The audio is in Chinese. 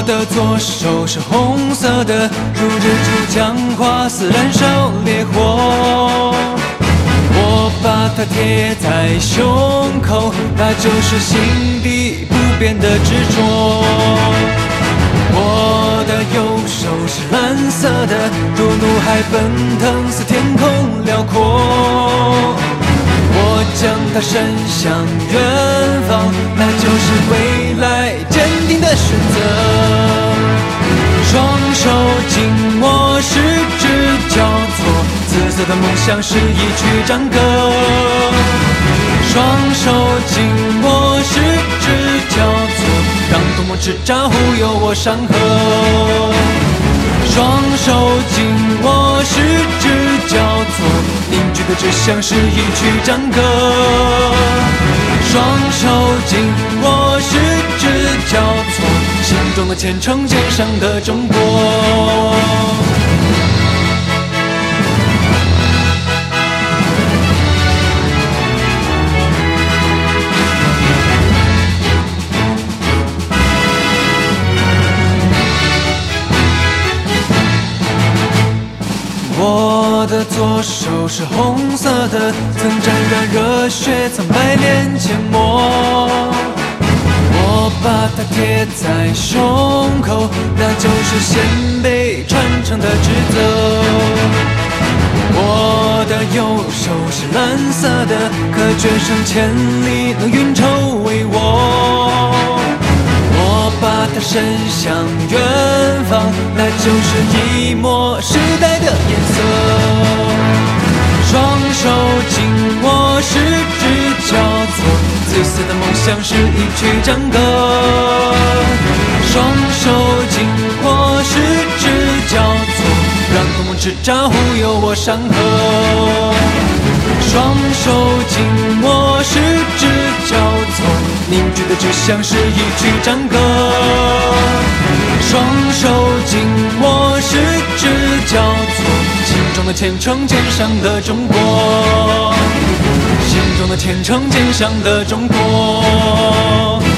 的左手是红色的，如日珠江花似燃烧烈火。我把它贴在胸口，那就是心底不变的执着。我的右手是蓝色的，如怒海奔腾似天空辽阔。我将它伸向远方，那就是未来坚定的选择。双手紧握，十指交错，紫色的梦想是一曲战歌。双手紧握，十指交错，让多么叱咤忽悠我山河。双手紧握，十指交错，凝聚的志向是一曲战歌。双手紧握，十指交错，心中的虔诚，肩上的中国。我的左手是红色的，曾沾染热血，曾百炼千磨。我把它贴在胸口，那就是先辈传承的职责。我的右手是蓝色的，可决胜千里能运筹帷幄。我把它伸向远方，那就是一抹时代的颜色。双手紧握，十指交错，紫色的梦想是一曲战歌。双手紧握，十指交错，让多么叱咤忽悠我山河。双手紧握，十指交错，凝聚的志向是一曲战歌。双手紧握，十指交错，心中的虔诚，肩上的中国。心中的虔诚，肩上的中国。